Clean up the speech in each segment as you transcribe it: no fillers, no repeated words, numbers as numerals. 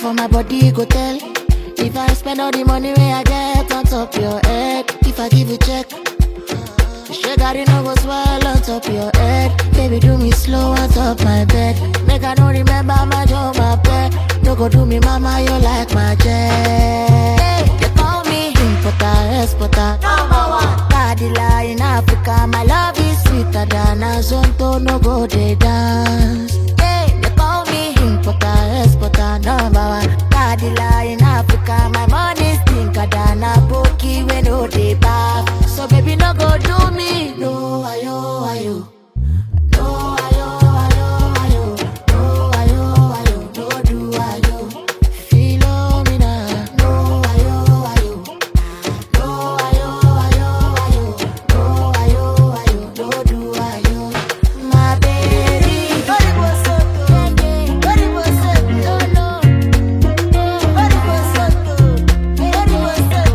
for my body, go tell. If I spend all the money where I get on top your head, if I give you check, the sugar it no go swell on top your head. Baby, do me slow on top my bed. Make I don't remember my job, my bed. No go do me, mama, you like my jet. Hey, they call me importer, exporter, #1. Cadillac in Africa, my love is sweeter than a zonto, no go they dance. Hey, they call me importer, exporter, #1. Cadillac in Africa, my money stinker than a bookie when no they back. So baby, no go do me, no ayo ayo. No ayo ayo ayo. No ayo ayo. No do ayo. Philomena. No ayo ayo. No ayo ayo ayo. No ayo ayo. No do ayo. My baby. Oribo soto. Oribo soto. No. Oribo soto. Oribo soto.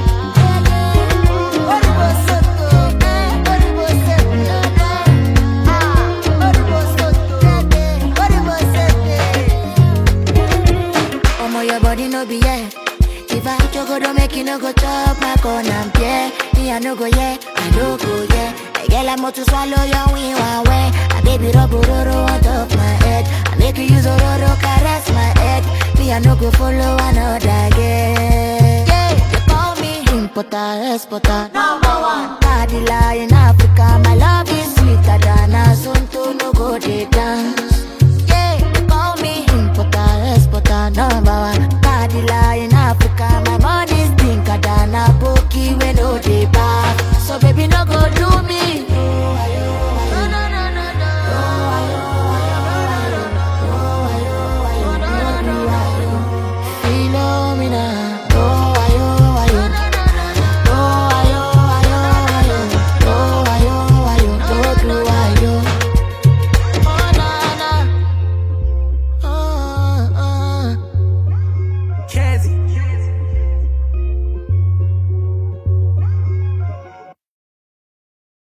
Oribo soto. Oribo soto. Omo, your body no be yeah. If I choco don't make you no go chop my corner, yeah. Me I no go yeah, I no go yeah. I get like more to swallow your wing one way. I baby rub on top my head. I make you use a caress my head. Me I no go follow another yeah. Yeah, you call me importer, exporter, #1. Cadillac in Africa, my love is sweeter than a zonto, no go they dance. Yeah, you call me importer, exporter, #1. Cadillac in Africa, my money stinker than a bookie when no they back. So baby, no go do me.